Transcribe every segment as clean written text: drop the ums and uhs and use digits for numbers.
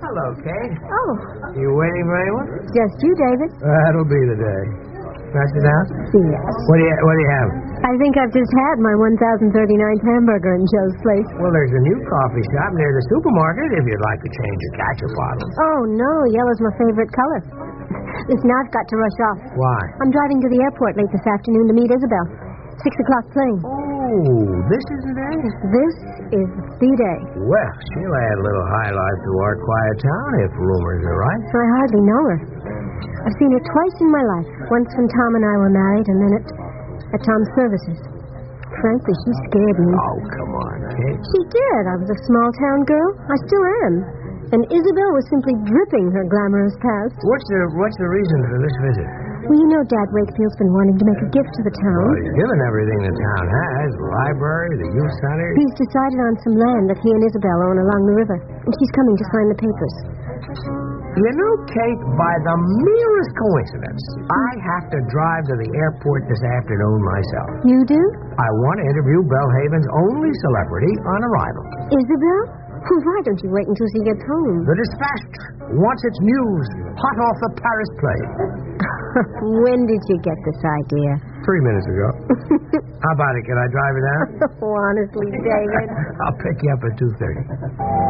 hello, Kate. Oh. You waiting for anyone? Just you, David. That'll be the day. Pass it down? Yes. What do you have? I think I've just had my 1,039th hamburger in Joe's place. Well, there's a new coffee shop near the supermarket if you'd like to change your ketchup bottle. Oh, no. Yellow's my favorite color. Listen, I've got to rush off. Why? I'm driving to the airport late this afternoon to meet Isabel. 6 o'clock plane. Oh, this is the day? This is the day. Well, she'll add a little high life to our quiet town if rumors are right. I hardly know her. I've seen her twice in my life. Once when Tom and I were married, and then at Tom's services. Frankly, she scared me. Oh, come on, Kate. She did. I was a small-town girl. I still am. And Isabel was simply dripping her glamorous past. What's the reason for this visit? Well, you know Dad Wakefield's been wanting to make a gift to the town. Well, he's given everything the town has. The library, the youth center. He's decided on some land that he and Isabel own along the river. And she's coming to sign the papers. You know, Kate, by the merest coincidence, I have to drive to the airport this afternoon myself. You do? I want to interview Belhaven's only celebrity on arrival. Isabel? Well, why don't you wait until she gets home? The Dispatch wants its news hot off the Paris plane. When did you get this idea? 3 minutes ago. How about it? Can I drive her down? Oh, honestly, David. I'll pick you up at 2:30.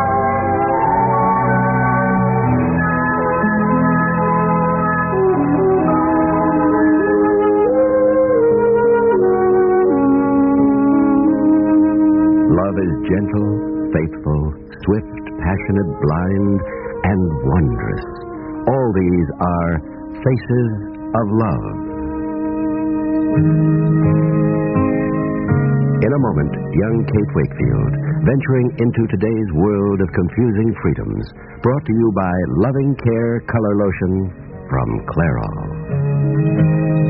Love is gentle, faithful, swift, passionate, blind, and wondrous. All these are faces of love. In a moment, young Kate Wakefield, venturing into today's world of confusing freedoms, brought to you by Loving Care Color Lotion from Clairol.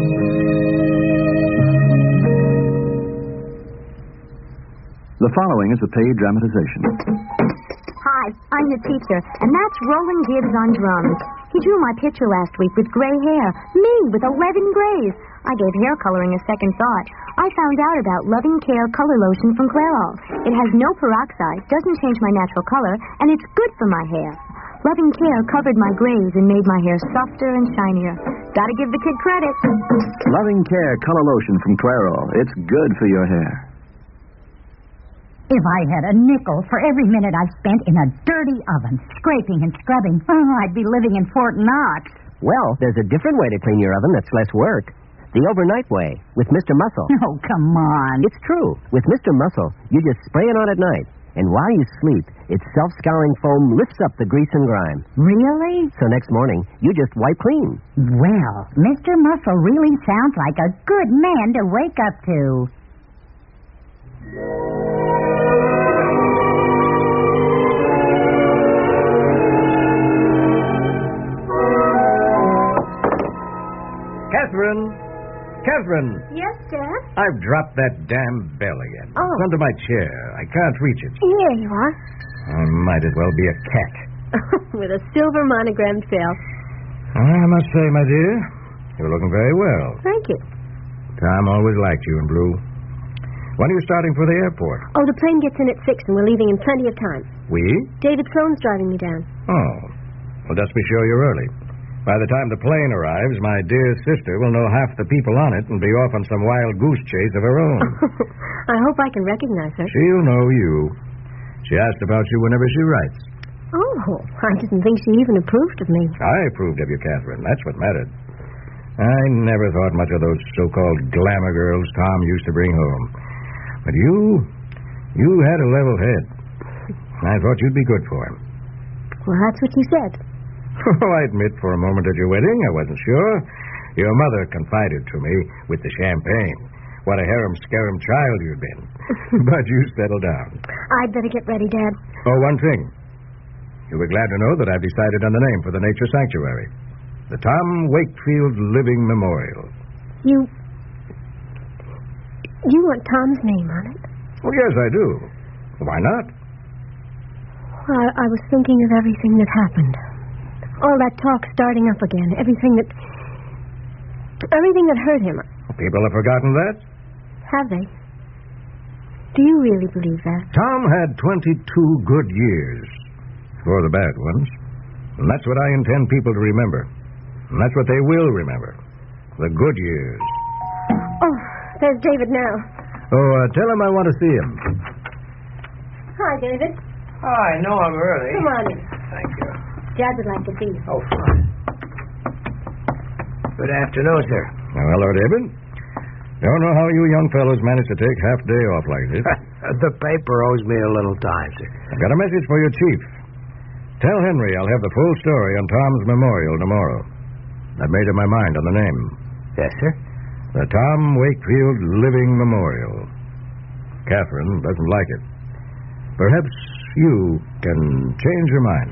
The following is a paid dramatization. Hi, I'm the teacher, and that's Roland Gibbs on drums. He drew my picture last week with gray hair. Me, with 11 grays. I gave hair coloring a second thought. I found out about Loving Care Color Lotion from Clairol. It has no peroxide, doesn't change my natural color, and it's good for my hair. Loving Care covered my grays and made my hair softer and shinier. Gotta give the kid credit. Loving Care Color Lotion from Clairol. It's good for your hair. If I had a nickel for every minute I spent in a dirty oven, scraping and scrubbing, I'd be living in Fort Knox. Well, there's a different way to clean your oven that's less work. The overnight way, with Mr. Muscle. Oh, come on. It's true. With Mr. Muscle, you just spray it on at night. And while you sleep, its self-scouring foam lifts up the grease and grime. Really? So next morning, you just wipe clean. Well, Mr. Muscle really sounds like a good man to wake up to. Catherine! Yes, Dad? I've dropped that damn bell again. Oh. It's under my chair. I can't reach it. Here you are. I might as well be a cat. With a silver monogrammed bell. I must say, my dear, you're looking very well. Thank you. Tom always liked you in blue. When are you starting for the airport? Oh, the plane gets in at 6 and we're leaving in plenty of time. We? David Sloan's driving me down. Oh. Well, just be sure you're early. By the time the plane arrives, my dear sister will know half the people on it and be off on some wild goose chase of her own. I hope I can recognize her. She'll know you. She asked about you whenever she writes. Oh, I didn't think she even approved of me. I approved of you, Catherine. That's what mattered. I never thought much of those so-called glamour girls Tom used to bring home. But you had a level head. I thought you'd be good for him. Well, that's what you said. Oh, I admit for a moment at your wedding I wasn't sure. Your mother confided to me with the champagne what a harum-scarum child you'd been. But you settled down. I'd better get ready, Dad. Oh, one thing. You'll be glad to know that I've decided on the name for the Nature Sanctuary. The Tom Wakefield Living Memorial. You want Tom's name on it? Oh, yes, I do. Why not? I was thinking of everything that happened. All that talk starting up again. Everything that hurt him. People have forgotten that? Have they? Do you really believe that? Tom had 22 good years. for the bad ones. And that's what I intend people to remember. And that's what they will remember. The good years. Oh, there's David now. Oh, tell him I want to see him. Hi, David. I know I'm early. Come on in. Thank you. Dad would like to see you. Oh, fine. Good afternoon, sir. Hello, David. Don't know how you young fellows manage to take half day off like this. The paper owes me a little time, sir. I've got a message for your chief. Tell Henry I'll have the full story on Tom's memorial tomorrow. I've made up my mind on the name. Yes, sir. The Tom Wakefield Living Memorial. Catherine doesn't like it. Perhaps you can change your mind.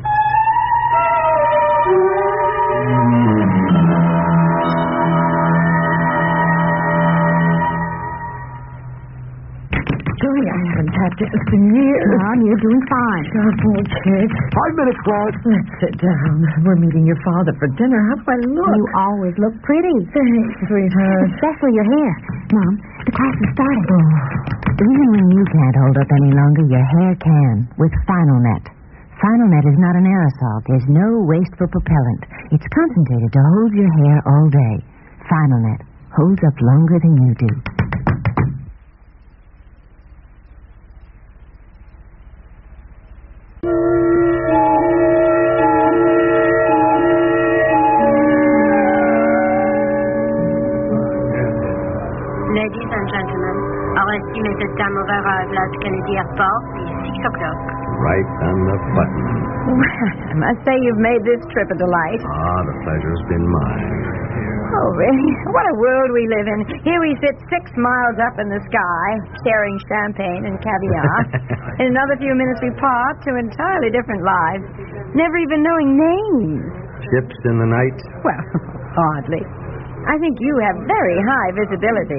Joey, I haven't had this in years. Mom, you're doing fine. Sharp old kid. 5 minutes, Claude. Let's sit down. We're meeting your father for dinner. How do I look? You always look pretty. Thanks, sweetheart. Especially your hair. Mom, the class is starting. Even when you can't hold up any longer, your hair can with Final Net. Final Net is not an aerosol. There's no wasteful propellant. It's concentrated to hold your hair all day. Final Net holds up longer than you do. Ladies and gentlemen, our estimated time of arrival at Kennedy Airport is 6 o'clock. Right on the button. Well, I must say you've made this trip a delight. The pleasure's been mine. Oh, really? What a world we live in. Here we sit 6 miles up in the sky, sharing champagne and caviar. In another few minutes we part to entirely different lives, never even knowing names. Ships in the night. Well, hardly. I think you have very high visibility.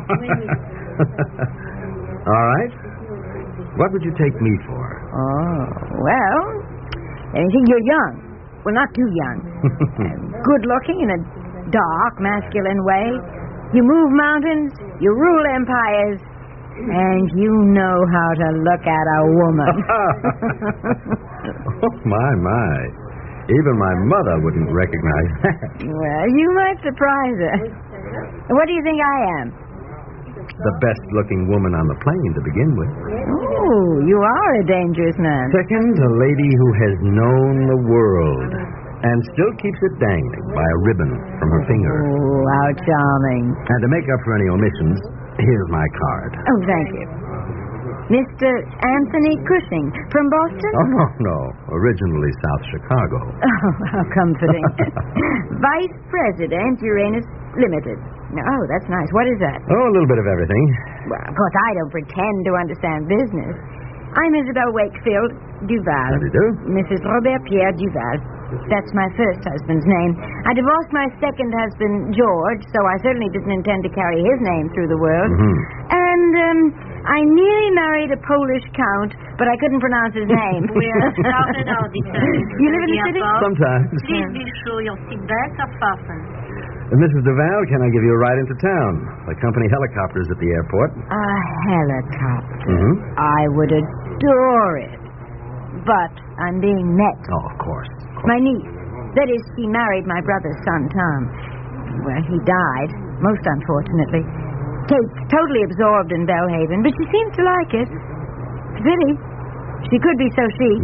All right. What would you take me for? Oh, well, anything, you're young. Well, not too young. Good-looking in a dark, masculine way. You move mountains, you rule empires, and you know how to look at a woman. Oh, my. Even my mother wouldn't recognize that. Well, you might surprise her. What do you think I am? The best-looking woman on the plane to begin with. Oh, you are a dangerous man. Second, a lady who has known the world and still keeps it dangling by a ribbon from her finger. Oh, how charming. And to make up for any omissions, here's my card. Oh, thank you. Mr. Anthony Cushing from Boston? Oh, no. Originally South Chicago. Oh, how comforting. Vice President, Uranus Limited. Oh, that's nice. What is that? Oh, a little bit of everything. Well, of course, I don't pretend to understand business. I'm Isabel Wakefield Duval. How do you do? Mrs. Robert Pierre Duval. That's my first husband's name. I divorced my second husband, George, so I certainly didn't intend to carry his name through the world. Mm-hmm. And I nearly married a Polish count, but I couldn't pronounce his name. We have started our descent. You live in the city? Sometimes. Please be sure your seatbelts are fastened. Mrs. Duval, can I give you a ride into town? The company helicopter's at the airport. A helicopter. Mm-hmm. I would adore it. But I'm being met. Oh, of course. My niece. That is, she married my brother's son, Tom. Well, he died, most unfortunately. Kate's totally absorbed in Bellhaven, but she seems to like it. Pity. She could be so chic.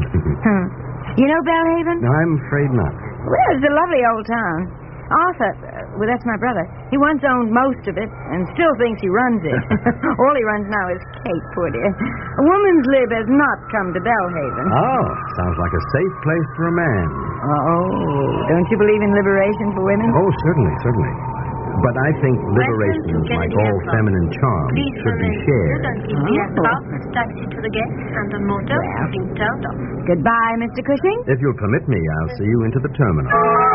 You know Bellhaven? No, I'm afraid not. Well, it's a lovely old town. Arthur, well, that's my brother. He once owned most of it and still thinks he runs it. All he runs now is Kate, poor dear. A woman's lib has not come to Bellhaven. Oh, sounds like a safe place for a man. Oh, don't you believe in liberation for women? Oh, certainly. But I think liberation, like all feminine charms, should be shared. Until the aircraft is taxied to the gate and the motor is being turned off. Goodbye, Mr. Cushing. If you'll permit me, I'll see you into the terminal.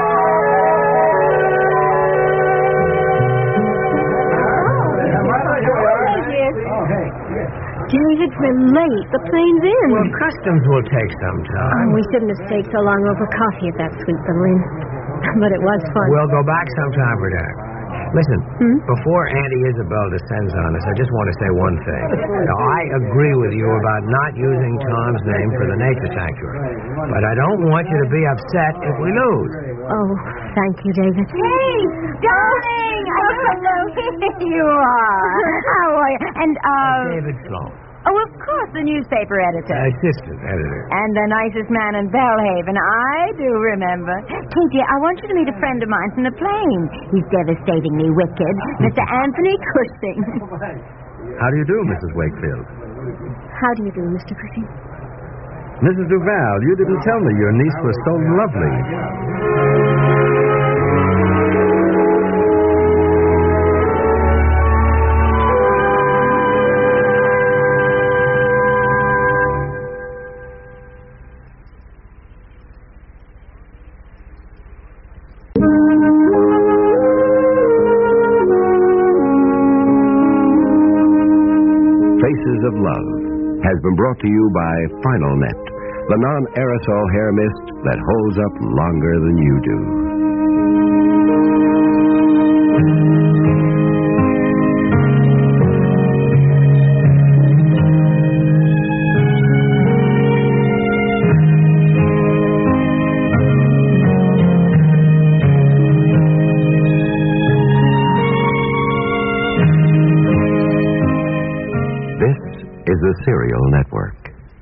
David, we're late. The plane's in. Well, customs will take some time. We shouldn't have stayed so long over coffee at that sweet little inn. But it was fun. We'll go back sometime for dinner. Listen, before Auntie Isabel descends on us, I just want to say one thing. Now, I agree with you about not using Tom's name for the nature sanctuary, but I don't want you to be upset if we lose. Oh, thank you, David. Hey, darling! Hello, here you are. How are you? And, David Sloan. Oh, of course, the newspaper editor. Assistant editor. And the nicest man in Bellhaven. I do remember. Katie, I want you to meet a friend of mine from the plane. He's devastatingly wicked. Mr. Anthony Cushing. How do you do, Mrs. Wakefield? How do you do, Mr. Cushing? Mrs. Duval, you didn't tell me your niece was so lovely. Faces of Love has been brought to you by Final Net, the non-aerosol hair mist that holds up longer than you do. This is the Serial Network.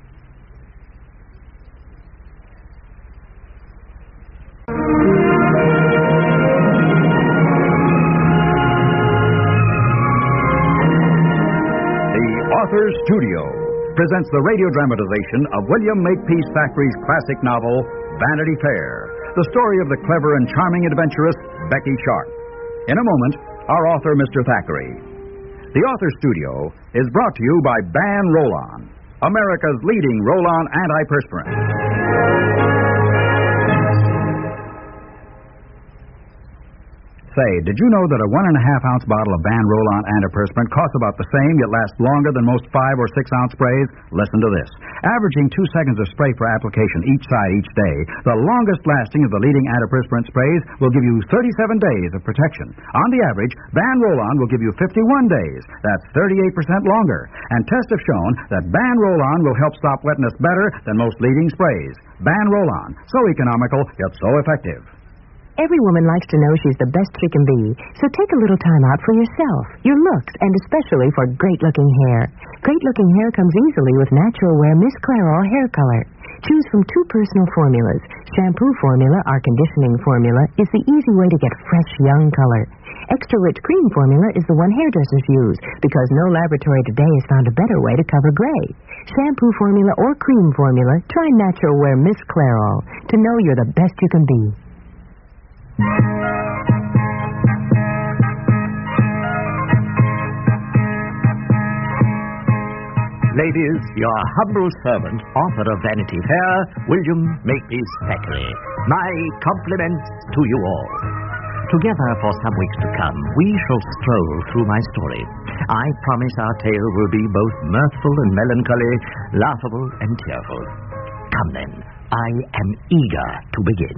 Authors Studio presents the radio dramatization of William Makepeace Thackeray's classic novel, Vanity Fair, the story of the clever and charming adventuress, Becky Sharp. In a moment, our author, Mr. Thackeray. The Authors Studio is brought to you by Ban Roll-On, America's leading roll-on antiperspirant. Say, did you know that a 1.5-ounce bottle of Ban Roll-On antiperspirant costs about the same, yet lasts longer than most 5 or 6 ounce sprays? Listen to this. Averaging 2 seconds of spray for application each side each day, the longest lasting of the leading antiperspirant sprays will give you 37 days of protection. On the average, Ban Roll-On will give you 51 days. That's 38% longer. And tests have shown that Ban Roll-On will help stop wetness better than most leading sprays. Ban Roll-On, so economical, yet so effective. Every woman likes to know she's the best she can be, so take a little time out for yourself, your looks, and especially for great-looking hair. Great-looking hair comes easily with Natural Wear Miss Clairol hair color. Choose from 2 personal formulas. Shampoo formula, our conditioning formula, is the easy way to get fresh, young color. Extra Rich Cream formula is the one hairdressers use, because no laboratory today has found a better way to cover gray. Shampoo formula or cream formula, try Natural Wear Miss Clairol to know you're the best you can be. Ladies, your humble servant, author of Vanity Fair, William Makepeace Thackeray. My compliments to you all. Together for some weeks to come, we shall stroll through my story. I promise our tale will be both mirthful and melancholy, laughable and tearful. Come then, I am eager to begin.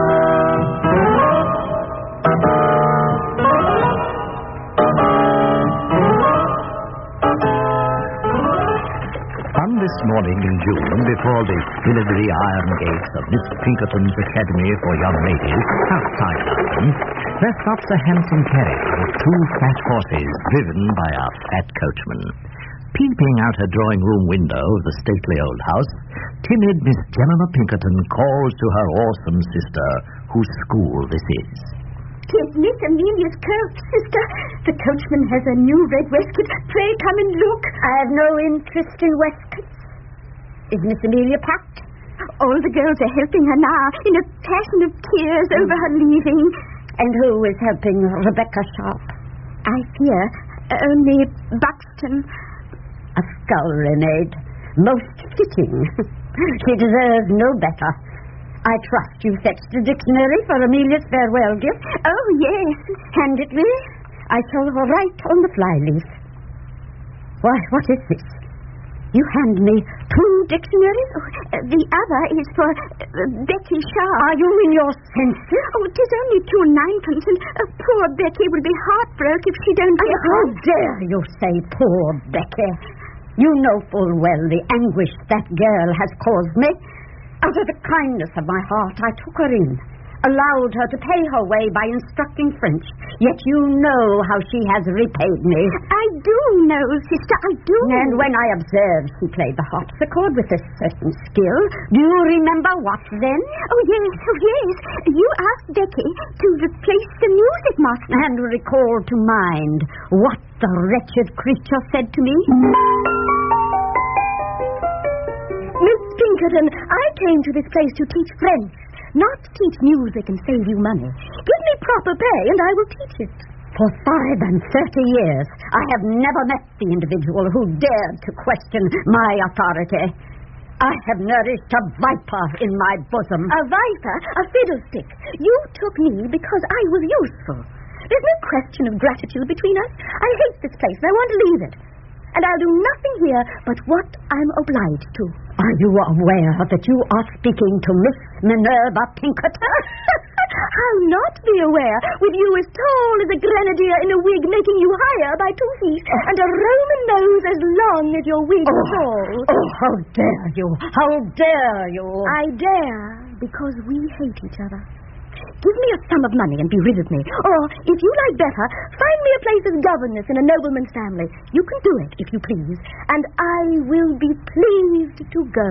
On this morning in June, before the filigree iron gates of Miss Pinkerton's Academy for Young Ladies, outside London, there stops a handsome carriage with 2 fat horses driven by a fat coachman. Peeping out her drawing-room window of the stately old house, timid Miss Jemima Pinkerton calls to her awesome sister, whose school this is. "'Tis Miss Amelia's coach, sister. The coachman has a new red waistcoat. Pray come and look. I have no interest in waistcoats. Is Miss Amelia packed? All the girls are helping her now, in a passion of tears over her leaving. And who is helping Rebecca Sharp? I fear only Buxton. A scullery maid. Most fitting. She deserves no better. I trust you fetched the dictionary for Amelia's farewell gift. Oh, yes. Hand it me. I shall write on the flyleaf. Why, what is this? You hand me 2 dictionaries? The other is for Becky Shaw. Are you in your senses? Oh, it is only 2 and 9pence, and poor Becky will be heartbroken if she don't get How dare you say poor Becky? You know full well the anguish that girl has caused me. Out of the kindness of my heart, I took her in, allowed her to pay her way by instructing French. Yet you know how she has repaid me. I do know, sister, I do. And when I observed she played the harpsichord with a certain skill, do you remember what then? Oh, yes. You asked Becky to replace the music master. And recall to mind what the wretched creature said to me? Miss Pinkerton, I came to this place to teach French, not teach music and save you money. Give me proper pay and I will teach it. For 35 years, I have never met the individual who dared to question my authority. I have nourished a viper in my bosom. A viper? A fiddlestick. You took me because I was useful. There's no question of gratitude between us. I hate this place and I want to leave it. And I'll do nothing here but what I'm obliged to. Are you aware that you are speaking to Miss Minerva Pinkerton? How not be aware, with you as tall as a grenadier in a wig making you higher by 2 feet, and a Roman nose as long as your wig is tall. Oh, how dare you! How dare you! I dare because we hate each other. Give me a sum of money and be rid of me. Or, if you like better, find me a place as governess in a nobleman's family. You can do it, if you please. And I will be pleased to go.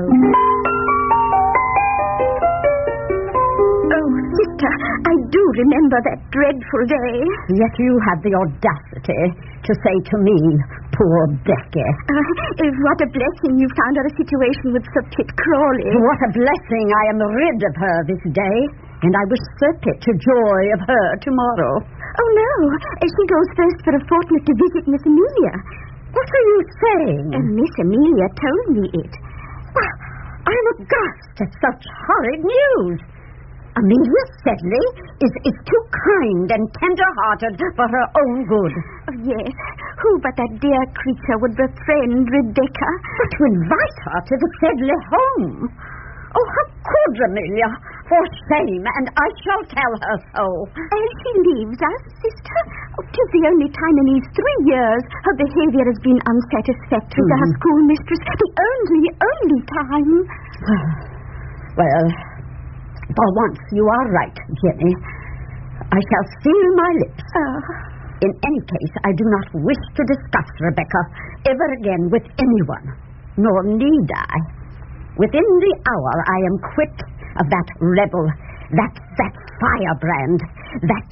Oh, sister, I do remember that dreadful day. Yet you had the audacity to say to me, poor Becky. What a blessing you found her a situation with Sir Pitt Crawley. What a blessing I am rid of her this day. And I wish Sir Pitt to joy of her tomorrow. Oh, no. She goes first for a fortnight to visit Miss Amelia. What are you saying? Miss Amelia told me it. Well, I'm aghast at such horrid news. Amelia Sedley is too kind and tender-hearted for her own good. Oh, yes. Who but that dear creature would befriend Rebecca? But to invite her to the Sedley home. Oh, how could Amelia? For shame, and I shall tell her so. And she leaves us, sister? Oh, 'tis the only time in these 3 years her behavior has been unsatisfactory to her schoolmistress. The only time. Well, for once you are right, Jenny. I shall seal my lips. In any case, I do not wish to discuss Rebecca ever again with anyone, nor need I. Within the hour I am quit of that rebel, that firebrand, that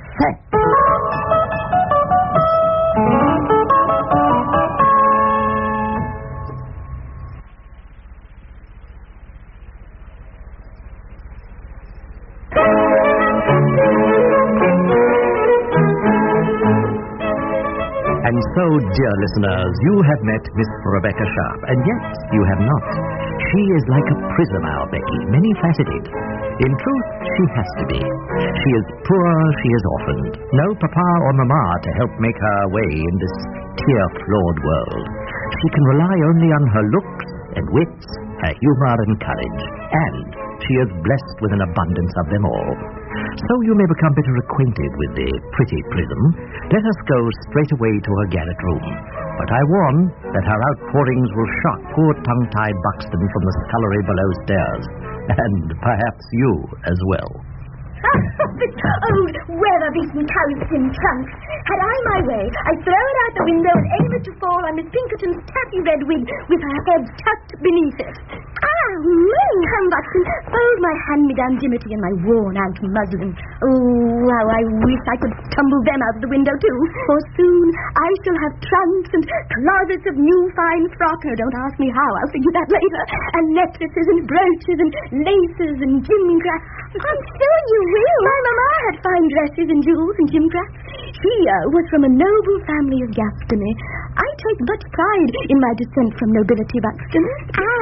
And so, dear listeners, you have met Miss Rebecca Sharp, and yet you have not. She is like a prism, our Becky, many-faceted. In truth, she has to be. She is poor, she is orphaned. No papa or mamma to help make her way in this tear-flawed world. She can rely only on her looks and wits, her humor and courage, and she is blessed with an abundance of them all. So you may become better acquainted with the pretty prism. Let us go straight away to her garret room. But I warn that her outpourings will shock poor tongue-tied Buxton from the scullery below stairs. And perhaps you as well. Old weather-beaten coats and trunks. Had I my way, I'd throw it out the window and aim it to fall on Miss Pinkerton's taffy red wig with her head tucked beneath it. Come, Buxton, fold my hand-me-down dimity and my worn-out muslin. Oh, how I wish I could tumble them out of the window, too. For soon I shall have trunks and closets of new fine frock. Oh, don't ask me how, I'll figure that later. And necklaces and brooches and laces and gimcracks. I'm sure you will. My mamma had fine dresses and jewels and gimcracks. She was from a noble family of Gascony. I take much pride in my descent from nobility, Buxton.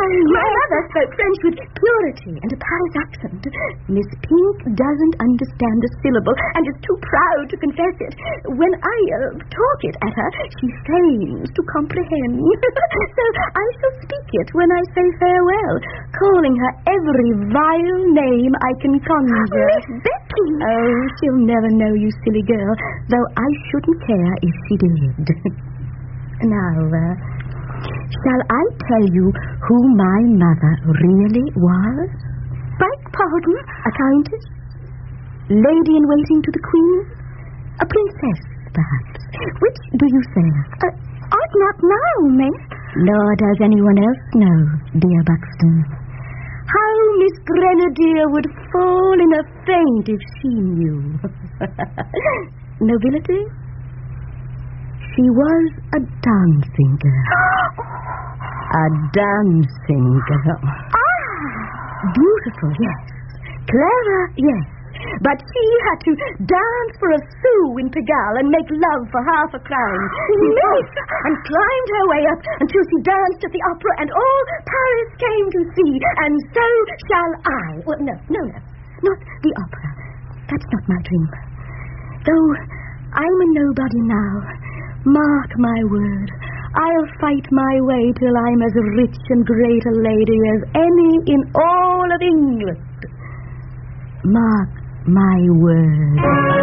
My mother spoke French with purity and a Paris accent. Miss Pink doesn't understand a syllable and is too proud to confess it. When I talk it at her, she feigns to comprehend. So I shall speak it when I say farewell, calling her every vile name I can conjure. Miss Becky! Oh, she'll never know, you silly girl, though I shouldn't care if she did. Now, shall I tell you who my mother really was? Beg pardon? A countess? Lady-in-waiting to the queen? A princess, perhaps? Which do you say? I'd not know, miss. Nor does anyone else know, dear Buxton. How Miss Grenadier would fall in a faint if she knew. Nobility? She was a dancing girl. A dancing girl. Beautiful, yes. Clever, yes. But she had to dance for a sou in Pigalle and make love for half a crown. Miss! And climbed her way up until she danced at the opera and all Paris came to see. And so shall I. Well, no. Not the opera. That's not my dream. Though I'm a nobody now. Mark my word. I'll fight my way till I'm as rich and great a lady as any in all of England. Mark my word.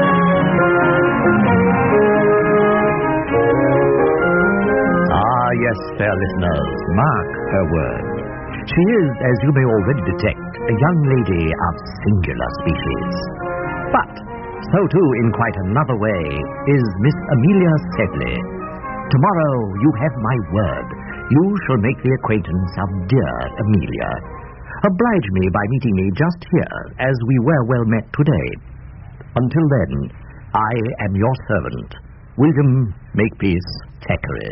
Ah, yes, fair listeners, mark her word. She is, as you may already detect, a young lady of singular species. But so too, in quite another way, is Miss Amelia Sedley. Tomorrow, you have my word. You shall make the acquaintance of dear Amelia. Oblige me by meeting me just here, as we were well met today. Until then, I am your servant, William Makepeace Thackeray.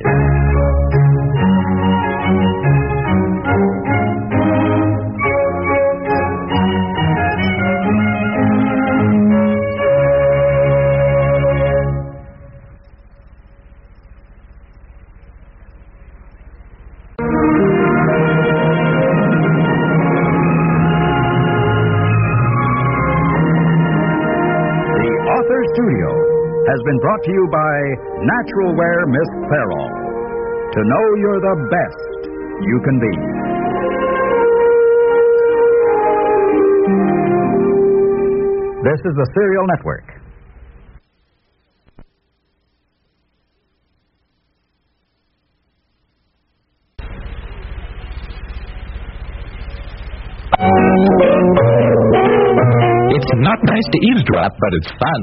Studio has been brought to you by Natural Wear Miss Clairol. To know you're the best you can be. This is the Serial Network. It's not nice to eavesdrop, but it's fun.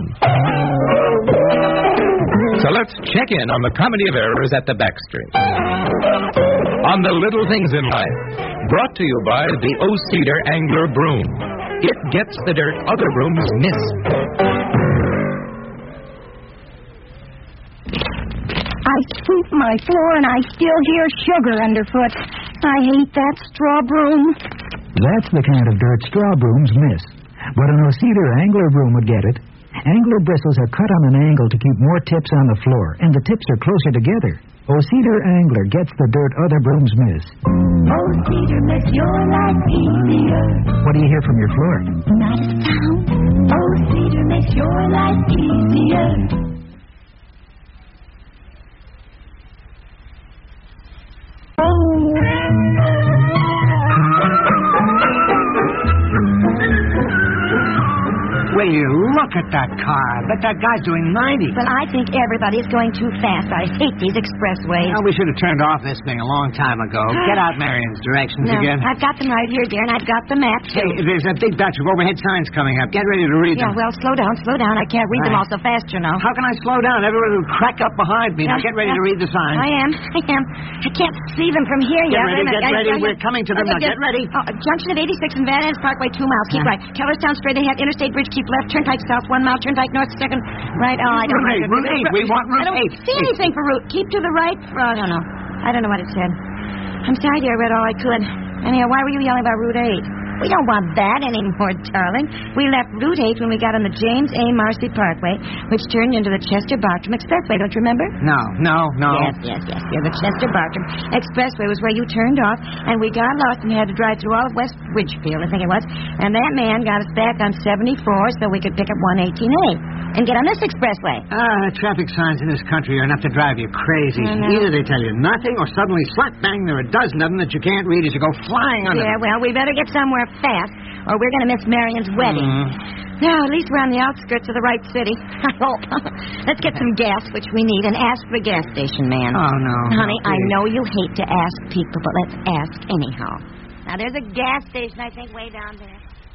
So let's check in on the comedy of errors at the backstreet. On the little things in life. Brought to you by the O-Cedar Angler Broom. It gets the dirt other brooms miss. I sweep my floor and I still hear sugar underfoot. I hate that straw broom. That's the kind of dirt straw brooms miss. But an O-Cedar Angler Broom would get it. Angler bristles are cut on an angle to keep more tips on the floor, and the tips are closer together. O-Cedar Angler gets the dirt other brooms miss. O-Cedar makes your life easier. What do you hear from your floor? Not a sound. O-Cedar makes your life easier. Will you look at that car? I bet that guy's doing 90. Well, I think everybody's going too fast. I hate these expressways. Well, we should have turned off this thing a long time ago. Get out Marion's directions again. I've got them right here, dear, and I've got the map, too. Hey, there's a big batch of overhead signs coming up. Get ready to read them. Yeah, well, slow down. I can't read them all so fast, you know. How can I slow down? Everybody will crack up behind me. Now get ready to read the signs. I am. I can't see them from here yet. Get ready. We're coming to them now. Get ready. Junction at 86 and Van Ness Parkway, 2 miles. Keep right. Kellerstown straight ahead. Interstate Bridge, keep left. Turnpike south, 1 mile. Turnpike north, second. Right. Oh, I don't know. Route 8. We want Route 8. I don't see anything for route. Keep to the right. I don't know. I don't know what it said. I'm sorry, dear. I read all I could. Anyhow, why were you yelling about Route 8? We don't want that anymore, darling. We left Route 8 when we got on the James A. Marcy Parkway, which turned into the Chester-Bartram Expressway. Don't you remember? No. Yes. Yeah, the Chester-Bartram Expressway was where you turned off, and we got lost and had to drive through all of West Ridgefield, I think it was. And that man got us back on 74 so we could pick up 118A and get on this expressway. The traffic signs in this country are enough to drive you crazy. Either they tell you nothing, or suddenly, slap bang, there are a dozen of them that you can't read as you go flying under them. Well, we better get somewhere fast, or we're going to miss Marion's wedding. Now, at least we're on the outskirts of the right city. I hope. Let's get some gas, which we need, and ask for a gas station man. Oh, no. Honey, I know you hate to ask people, but let's ask anyhow. Now, there's a gas station, I think, way down there.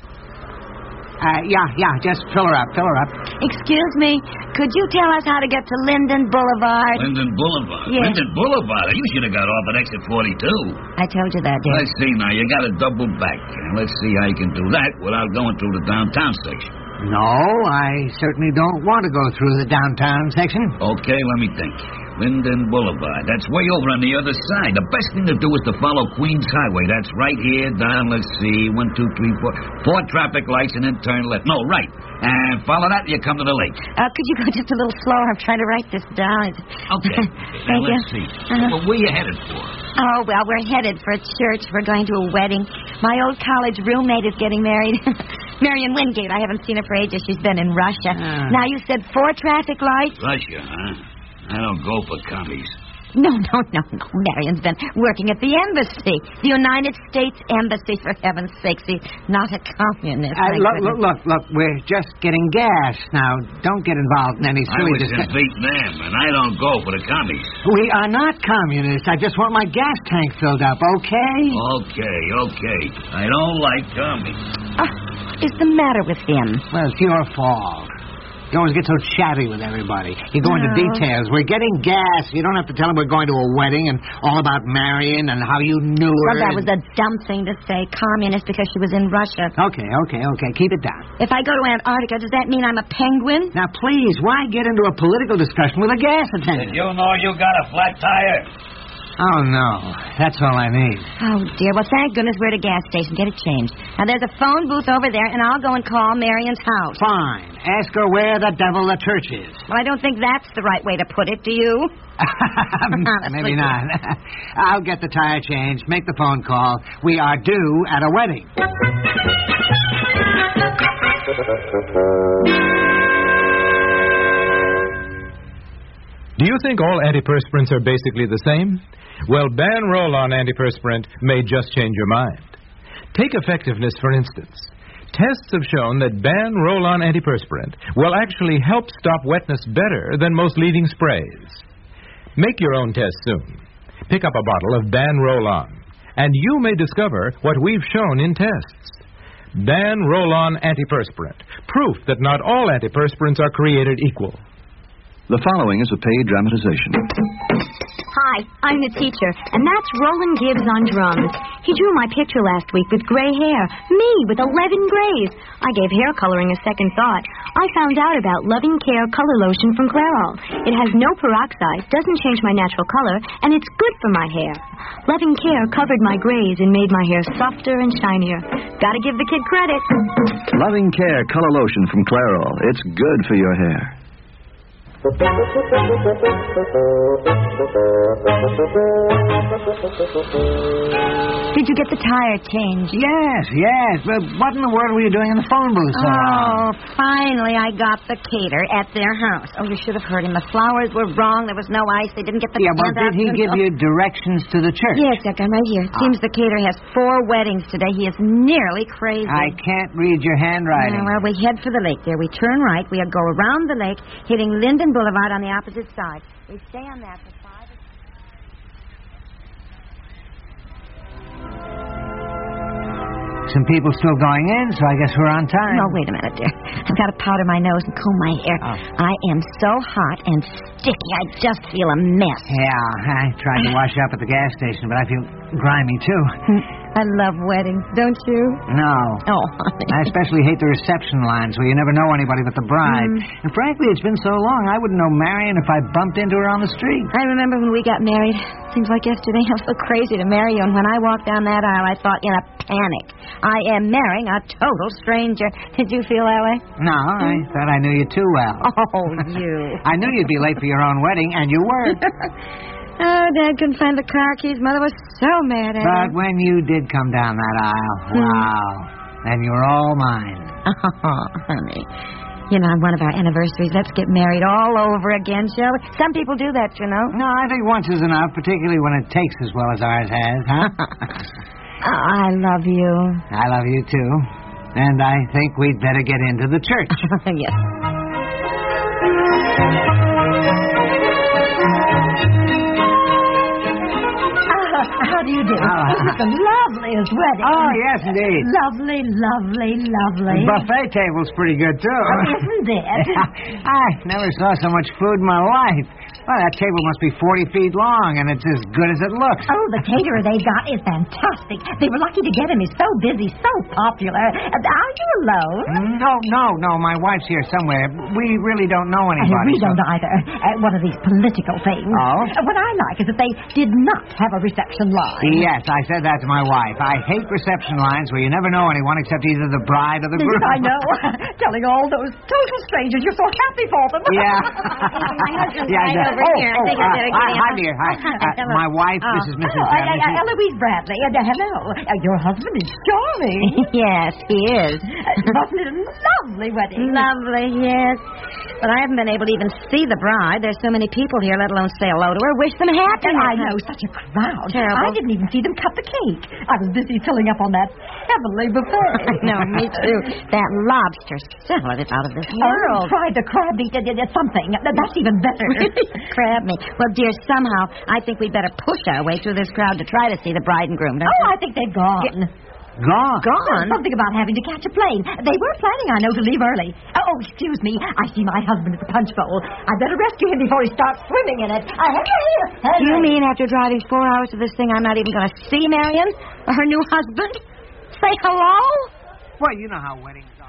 Yeah, just fill her up. Excuse me, could you tell us how to get to Linden Boulevard? Linden Boulevard? Yes. Linden Boulevard? You should have got off at exit 42. I told you that, dear. Let's see now, you got to double back. And let's see how you can do that without going through the downtown section. No, I certainly don't want to go through the downtown section. Okay, let me think. Linden Boulevard. That's way over on the other side. The best thing to do is to follow Queens Highway. That's right here down, let's see, 1, 2, 3, 4. 4 traffic lights and then turn left. No, right. And follow that and you come to the lake. Could you go just a little slower? I'm trying to write this down. Okay. Now, let's see. Well, where you headed for? Oh, well, we're headed for a church. We're going to a wedding. My old college roommate is getting married. Marion Wingate. I haven't seen her for ages. She's been in Russia. Now, you said 4 traffic lights? Russia, huh? I don't go for commies. No. Marion's been working at the embassy. The United States Embassy, for heaven's sake. She's not a communist. Look, we're just getting gas. Now, don't get involved in any silly discussion. I was in Vietnam, and I don't go for the commies. We are not communists. I just want my gas tank filled up, okay? Okay. I don't like commies. What is the matter with him? Well, it's your fault. You always get so chatty with everybody. You go into details. We're getting gas. You don't have to tell them we're going to a wedding and all about Marion and how you knew her. Well, that was a dumb thing to say, communist, because she was in Russia. Okay. Keep it down. If I go to Antarctica, does that mean I'm a penguin? Now, please, why get into a political discussion with a gas attendant? Did you know you got a flat tire? Oh, no. That's all I need. Oh, dear. Well, thank goodness we're at a gas station. Get it changed. Now, there's a phone booth over there, and I'll go and call Marion's house. Fine. Ask her where the devil the church is. Well, I don't think that's the right way to put it, do you? Maybe not. I'll get the tire changed, make the phone call. We are due at a wedding. Do you think all antiperspirants are basically the same? Well, Ban Roll-On antiperspirant may just change your mind. Take effectiveness, for instance. Tests have shown that Ban Roll-On antiperspirant will actually help stop wetness better than most leading sprays. Make your own test soon. Pick up a bottle of Ban Roll-On, and you may discover what we've shown in tests. Ban Roll-On antiperspirant, proof that not all antiperspirants are created equal. The following is a paid dramatization. Hi, I'm the teacher, and that's Roland Gibbs on drums. He drew my picture last week with gray hair. Me, with 11 grays. I gave hair coloring a second thought. I found out about Loving Care Color Lotion from Clairol. It has no peroxide, doesn't change my natural color, and it's good for my hair. Loving Care covered my grays and made my hair softer and shinier. Gotta give the kid credit. Loving Care Color Lotion from Clairol. It's good for your hair. Did you get the tire changed? Yes. But what in the world were you doing in the phone booth? Oh, finally I got the cater at their house. Oh, you should have heard him. The flowers were wrong. There was no ice. They didn't get the but did he give you directions to the church? Yes, I've got right here. It seems the cater has 4 weddings today. He is nearly crazy. I can't read your handwriting. Well, we head for the lake there. We turn right. We go around the lake, hitting Linden Boulevard on the opposite side. We stay on that for 5 or 6. Some people still going in, so I guess we're on time. No, wait a minute, dear. I've got to powder my nose and comb my hair. I am so hot and sticky, I just feel a mess. Yeah, I tried to wash up at the gas station, but I feel grimy, too. I love weddings, don't you? No. Oh, honey. I especially hate the reception lines where you never know anybody but the bride. And frankly, it's been so long, I wouldn't know Marion if I bumped into her on the street. I remember when we got married. Seems like yesterday. I was so crazy to marry you, and when I walked down that aisle, I thought in a panic, I am marrying a total stranger. Did you feel that way? No, I thought I knew you too well. Oh, you. I knew you'd be late for your own wedding, and you were. Oh, Dad couldn't find the car keys. Mother was so mad at But when you did come down that aisle, wow, then you were all mine. Oh, honey. You know, on one of our anniversaries, let's get married all over again, shall we? Some people do that, you know. No, I think once is enough, particularly when it takes as well as ours has, huh? I love you. I love you, too. And I think we'd better get into the church. Yes. How do you do? It's the loveliest wedding. Oh, yes, indeed. Lovely, lovely, lovely. The buffet table's pretty good, too. Isn't it? I never saw so much food in my life. Well, that table must be 40 feet long, and it's as good as it looks. Oh, the caterer they got is fantastic. They were lucky to get him. He's so busy, so popular. Are you alone? No. My wife's here somewhere. We really don't know anybody. We don't either. One of these political things. Oh? What I like is that they did not have a reception line. Yes, I said that to my wife. I hate reception lines where you never know anyone except either the bride or the groom. I know. Telling all those total strangers you're so happy for them. Yeah. My husband's Yeah, over here. I think I better get in. Hi, dear. Hi. My wife, this is Mrs. Bradley. Eloise Bradley. Hello. Your husband is charming. Yes, he is. Wasn't it a lovely wedding? Lovely, yes. But I haven't been able to even see the bride. There's so many people here, let alone say hello to her. Wish them happy. I know, such a crowd. Terrible. I didn't even see them cut the cake. I was busy filling up on that heavenly buffet. No, me too. That lobster salad is out of this world. Try the crab meat. Something. That's even better. Crab meat. Well, dear, somehow I think we'd better push our way through this crowd to try to see the bride and groom. I think they've gone. Gone? Something about having to catch a plane. They were planning, I know, to leave early. Oh, excuse me. I see my husband at the punch bowl. I'd better rescue him before he starts swimming in it. You mean after driving 4 hours to this thing, I'm not even going to see Marion? Her new husband? Say hello? Well, you know how weddings are.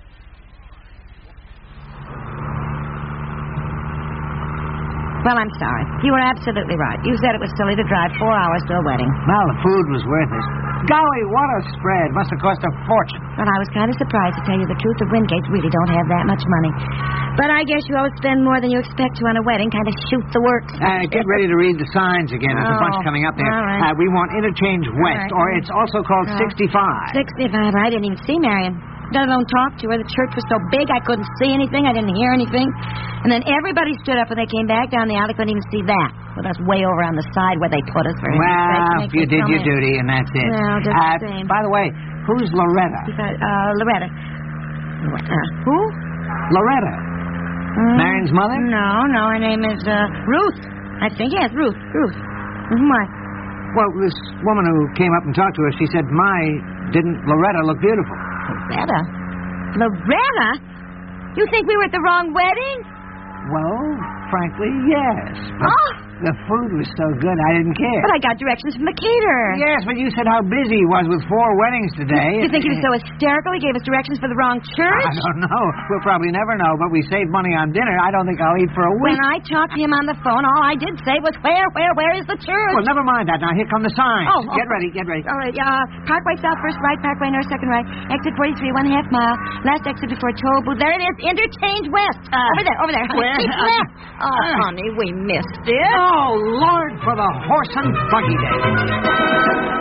Well, I'm sorry. You were absolutely right. You said it was silly to drive 4 hours to a wedding. Well, the food was worth it. Golly, what a spread. Must have cost a fortune. Well, I was kind of surprised, to tell you the truth. The Wingates really don't have that much money. But I guess you always spend more than you expect to on a wedding. Kind of shoot the works. Get ready to read the signs again. There's a bunch coming up there. All right. We want Interchange West, or it's also called 65. 65. I didn't even see Marion. Let alone talk to her. The church was so big I couldn't see anything. I didn't hear anything. And then everybody stood up when they came back down the aisle. They couldn't even see that. Well, that's way over on the side where they put us. Well, you did your duty, and that's it. Well, just the same. By the way, who's Loretta? Loretta. Who? Loretta. Marion's mother? No. Her name is Ruth. I think, yes, Ruth. Why? Well, this woman who came up and talked to us, she said, didn't Loretta look beautiful? Loretta? You think we were at the wrong wedding? Well, frankly, yes. But the food was so good, I didn't care. But I got directions from the caterer. Yes, but you said how busy he was with 4 weddings today. You think he was so hysterical he gave us directions for the wrong church? I don't know. We'll probably never know, but we saved money on dinner. I don't think I'll eat for a week. When I talked to him on the phone, all I did say was, where is the church? Well, never mind that. Now, here come the signs. Get ready. All right, Parkway South, first right, Parkway North, second right, exit 43, 1/2 mile, last exit before toll booth. There it is, Interchange West. Over there. Where? Keep left. Honey, we missed it. Oh, Lord, for the horse and buggy day.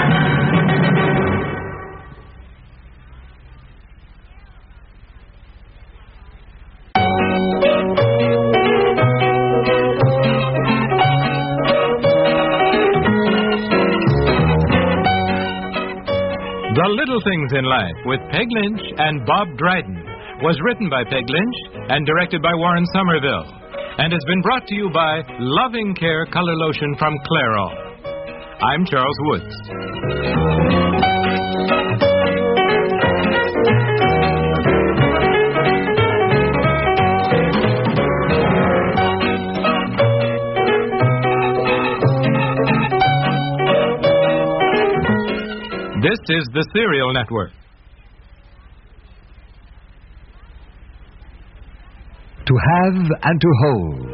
The Little Things in Life with Peg Lynch and Bob Dryden was written by Peg Lynch and directed by Warren Somerville, and has been brought to you by Loving Care Color Lotion from Clairol. I'm Charles Woods. This is the Serial Network. To have and to hold.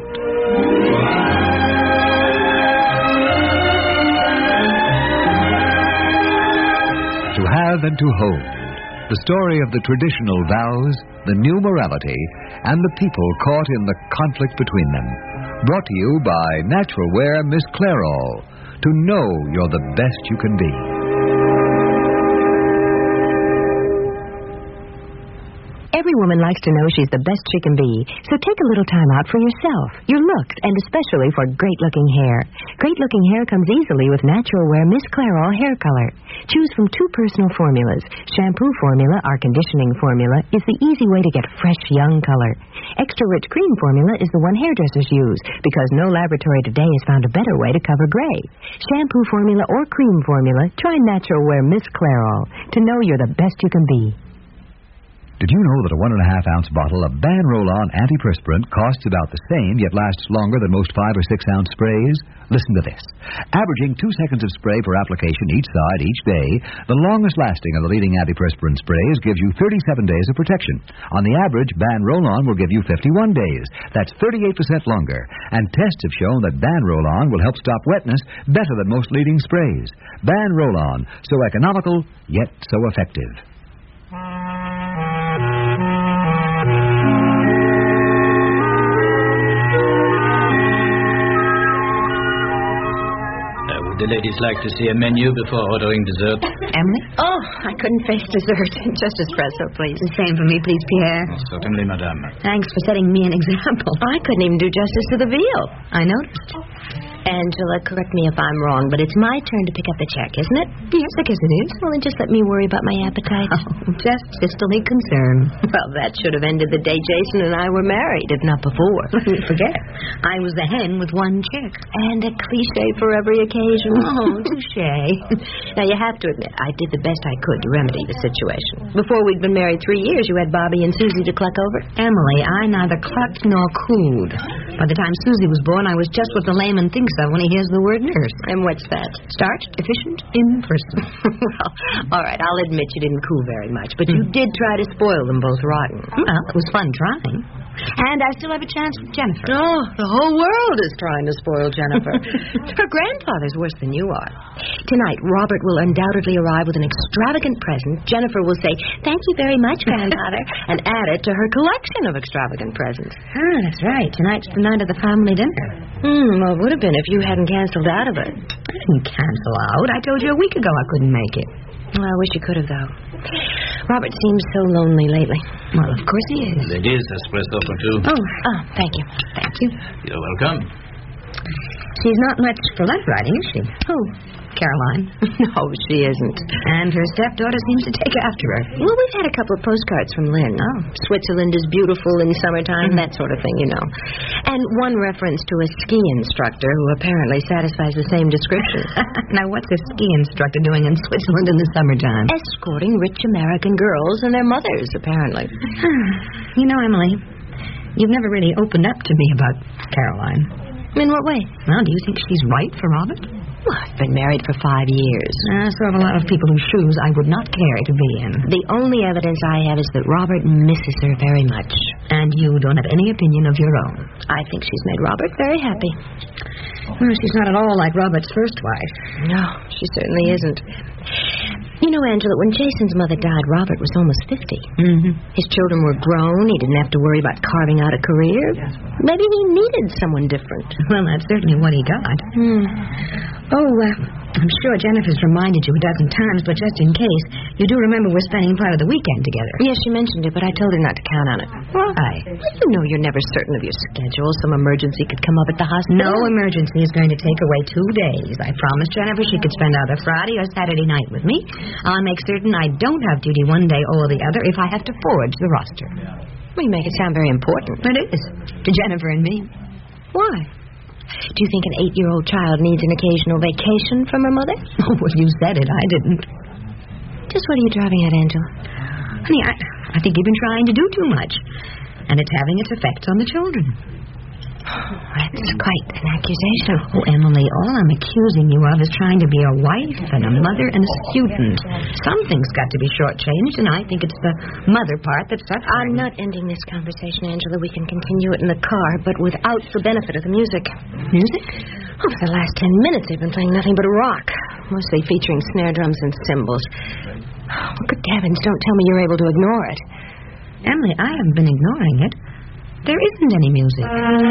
To have and to hold. The story of the traditional vows, the new morality, and the people caught in the conflict between them. Brought to you by Natural Wear Miss Clairol. To know you're the best you can be. Every woman likes to know she's the best she can be, so take a little time out for yourself, your looks, and especially for great-looking hair. Great-looking hair comes easily with Natural Wear Miss Clairol hair color. Choose from 2 personal formulas. Shampoo formula, our conditioning formula, is the easy way to get fresh, young color. Extra-rich cream formula is the one hairdressers use, because no laboratory today has found a better way to cover gray. Shampoo formula or cream formula, try Natural Wear Miss Clairol to know you're the best you can be. Did you know that a 1.5-ounce bottle of Ban Roll-On antiperspirant costs about the same, yet lasts longer than most 5 or 6-ounce sprays? Listen to this. Averaging 2 seconds of spray per application each side each day, the longest lasting of the leading antiperspirant sprays gives you 37 days of protection. On the average, Ban Roll-On will give you 51 days. That's 38% longer. And tests have shown that Ban Roll-On will help stop wetness better than most leading sprays. Ban Roll-On, so economical, yet so effective. The ladies like to see a menu before ordering dessert. Emily? Oh, I couldn't face dessert. Just espresso, please. The same for me, please, Pierre. Oh, certainly, madame. Thanks for setting me an example. I couldn't even do justice to the veal. I noticed. Angela, correct me if I'm wrong, but it's my turn to pick up the check, isn't it? Yes, I guess it is. Well, then just let me worry about my appetite. Oh, just sisterly concern. Well, that should have ended the day Jason and I were married, if not before. Forget. I was the hen with one chick. And a cliche for every occasion. Oh, touche. Now, you have to admit, I did the best I could to remedy the situation. Before we'd been married 3 years, you had Bobby and Susie to cluck over. Emily, I neither clucked nor cooed. By the time Susie was born, I was just what the layman thinks of when he hears the word nurse. And what's that? Starched, efficient, impersonal. Well, all right, I'll admit you didn't coo very much, but you did try to spoil them both rotten. Well, it was fun trying. And I still have a chance with Jennifer. Oh, the whole world is trying to spoil Jennifer. Her grandfather's worse than you are. Tonight, Robert will undoubtedly arrive with an extravagant present. Jennifer will say, "Thank you very much, grandfather," and add it to her collection of extravagant presents. Ah, that's right. Tonight's the night of the family dinner. Well, it would have been if you hadn't canceled out of it. I didn't cancel out. I told you a week ago I couldn't make it. Well, I wish you could have, though. Robert seems so lonely lately. Well, of course he is. Ladies, espresso for 2. Oh, thank you. Thank you. You're welcome. She's not much for letter writing, is she? Who? Caroline. No, she isn't. And her stepdaughter seems to take after her. Well, we've had a couple of postcards from Lynn. Oh. Switzerland is beautiful in summertime, that sort of thing, you know. And one reference to a ski instructor who apparently satisfies the same description. Now, what's a ski instructor doing in Switzerland in the summertime? Escorting rich American girls and their mothers, apparently. You know, Emily, you've never really opened up to me about Caroline. In what way? Well, do you think she's right for Robert? Well, I've been married for 5 years. So have a lot of people whose shoes I would not care to be in. The only evidence I have is that Robert misses her very much. And you don't have any opinion of your own. I think she's made Robert very happy. Well, she's not at all like Robert's first wife. No, she certainly isn't. You know, Angela, when Jason's mother died, Robert was almost 50. Mm-hmm. His children were grown. He didn't have to worry about carving out a career. Maybe he needed someone different. Well, that's certainly what he got. I'm sure Jennifer's reminded you a dozen times, but just in case, you do remember we're spending part of the weekend together. Yes, she mentioned it, but I told her not to count on it. Why? Well, you know you're never certain of your schedule. Some emergency could come up at the hospital. No emergency is going to take away 2 days. I promised Jennifer she could spend either Friday or Saturday night with me. I'll make certain I don't have duty one day or the other if I have to forge the roster. Well, you make it sound very important. It is. To Jennifer and me. Why? Do you think an 8-year-old child needs an occasional vacation from her mother? Oh, well, you said it. I didn't. Just what are you driving at, Angela? Honey, I think you've been trying to do too much. And it's having its effects on the children. That's quite an accusation. Oh, Emily, all I'm accusing you of is trying to be a wife and a mother and a student. Something's got to be shortchanged, and I think it's the mother part that's suffering. I'm not ending this conversation, Angela. We can continue it in the car, but without the benefit of the music. Music? Oh, for the last 10 minutes, they've been playing nothing but rock, mostly featuring snare drums and cymbals. Oh, good heavens, don't tell me you're able to ignore it. Emily, I haven't been ignoring it. There isn't any music.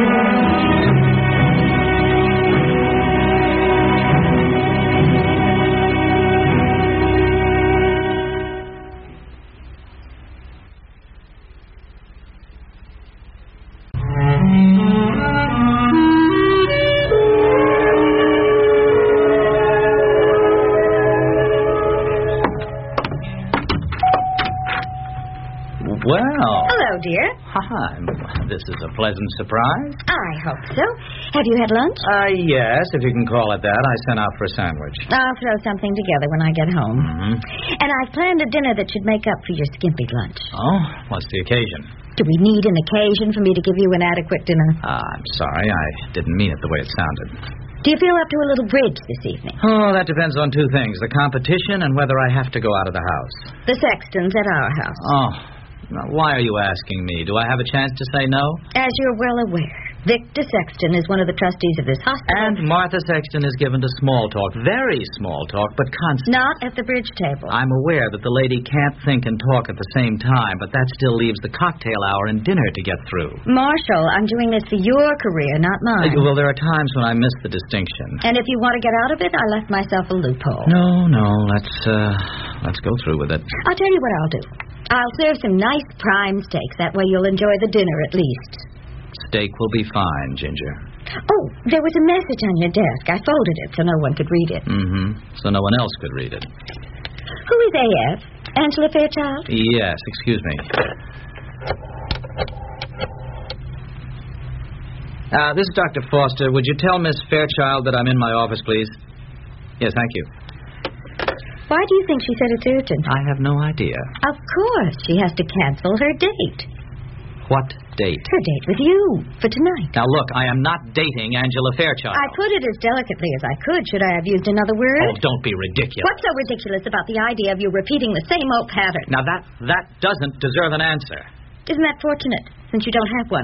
Well. Hello, dear. Hi. This is a pleasant surprise. I hope so. Have you had lunch? Yes, if you can call it that. I sent out for a sandwich. I'll throw something together when I get home. Mm-hmm. And I've planned a dinner that should make up for your skimpy lunch. Oh, what's the occasion? Do we need an occasion for me to give you an adequate dinner? I'm sorry. I didn't mean it the way it sounded. Do you feel up to a little bridge this evening? Oh, that depends on two things. The competition and whether I have to go out of the house. The sexton's at our house. Oh. Now, why are you asking me? Do I have a chance to say no? As you're well aware, Victor Sexton is one of the trustees of this hospital. And Martha Sexton is given to small talk. Very small talk, but constant. Not at the bridge table. I'm aware that the lady can't think and talk at the same time, but that still leaves the cocktail hour and dinner to get through. Marshall, I'm doing this for your career, not mine. Well, there are times when I miss the distinction. And if you want to get out of it, I left myself a loophole. No, let's go through with it. I'll tell you what I'll do. I'll serve some nice prime steaks. That way you'll enjoy the dinner at least. Steak will be fine, Ginger. Oh, there was a message on your desk. I folded it so no one could read it. Mm-hmm. So no one else could read it. Who is AF? Angela Fairchild? Yes, excuse me. This is Dr. Foster. Would you tell Miss Fairchild that I'm in my office, please? Yes, thank you. Why do you think she said it's urgent? I have no idea. Of course. She has to cancel her date. What date? Her date with you, for tonight. Now, look, I am not dating Angela Fairchild. I put it as delicately as I could. Should I have used another word? Oh, don't be ridiculous. What's so ridiculous about the idea of you repeating the same old pattern? Now, that doesn't deserve an answer. Isn't that fortunate, since you don't have one?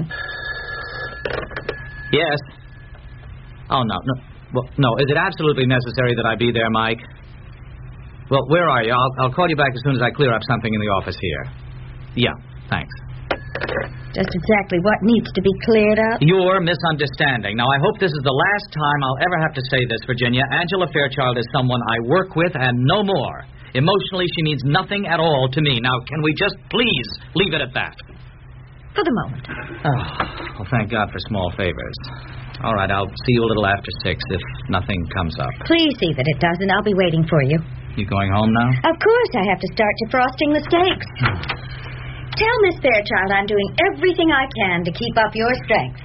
Yes. Oh, no. Well, no. Is it absolutely necessary that I be there, Mike? Well, where are you? I'll call you back as soon as I clear up something in the office here. Yeah, thanks. Just exactly what needs to be cleared up? Your misunderstanding. Now, I hope this is the last time I'll ever have to say this, Virginia. Angela Fairchild is someone I work with and no more. Emotionally, she means nothing at all to me. Now, can we just please leave it at that? For the moment. Oh, well, thank God for small favors. All right, I'll see you a little after 6 if nothing comes up. Please see that it does, and I'll be waiting for you. You going home now? Of course, I have to start defrosting the steaks. Tell Miss Fairchild I'm doing everything I can to keep up your strength.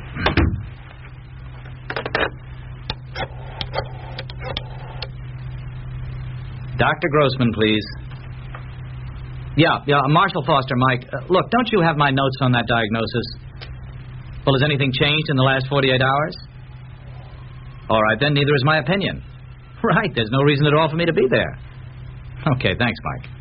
Dr. Grossman, please. Yeah, Marshall Foster, Mike. Look, don't you have my notes on that diagnosis? Well, has anything changed in the last 48 hours? All right, then neither is my opinion. Right, there's no reason at all for me to be there. Okay, thanks, Mike.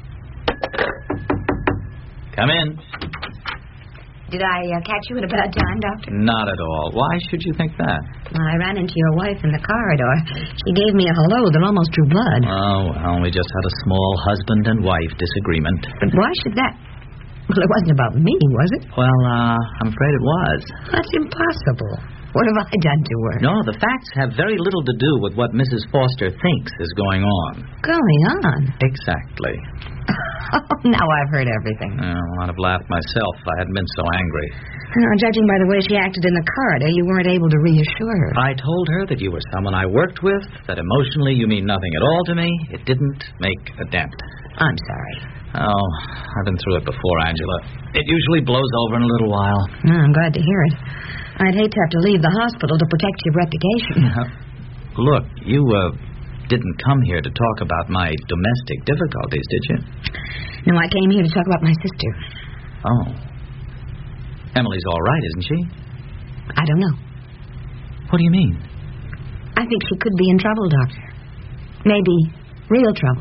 Come in. Did I catch you at a bad time, Doctor? Not at all. Why should you think that? I ran into your wife in the corridor. She gave me a hello that almost drew blood. Oh, well, we just had a small husband and wife disagreement. But why should that... Well, it wasn't about me, was it? Well, I'm afraid it was. That's impossible. What have I done to her? No, the facts have very little to do with what Mrs. Foster thinks is going on. Going on? Exactly. Now I've heard everything. Well, I'd have laughed myself if I hadn't been so angry. Judging by the way she acted in the corridor, you weren't able to reassure her. I told her that you were someone I worked with, that emotionally you mean nothing at all to me. It didn't make a dent. I'm sorry. Oh, I've been through it before, Angela. It usually blows over in a little while. I'm glad to hear it. I'd hate to have to leave the hospital to protect your reputation. Look, you didn't come here to talk about my domestic difficulties, did you? No, I came here to talk about my sister. Oh. Emily's all right, isn't she? I don't know. What do you mean? I think she could be in trouble, Doctor. Maybe real trouble.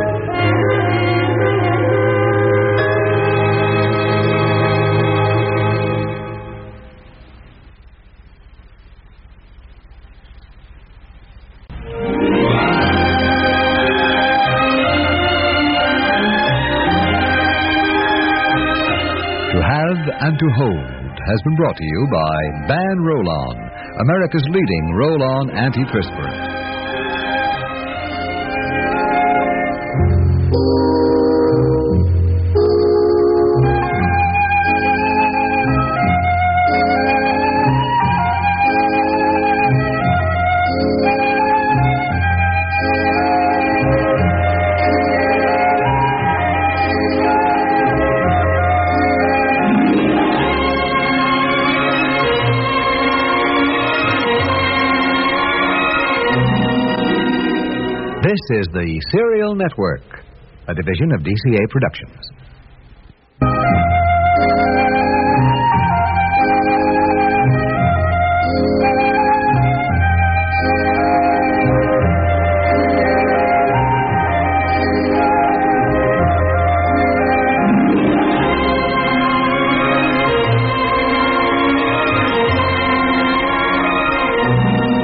To Have and to Hold has been brought to you by Ban Roll-On, America's leading roll-on antiperspirant. This is the Serial Network, a division of DCA Productions.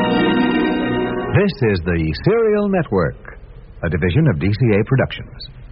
This is the Serial Network, a division of DCA Productions.